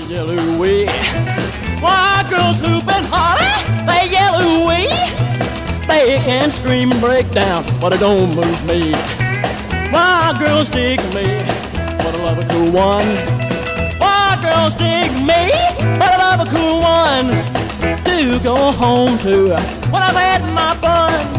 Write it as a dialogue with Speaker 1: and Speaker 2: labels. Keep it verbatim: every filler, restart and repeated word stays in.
Speaker 1: yell ooh-wee. Why, girls who've been hardy, they yell ooh-wee. They can scream and break down, but it don't move me. Why, girls dig me, but I love a cool one. Why, girls dig me, but I love a cool one. To go home to when I've had my fun.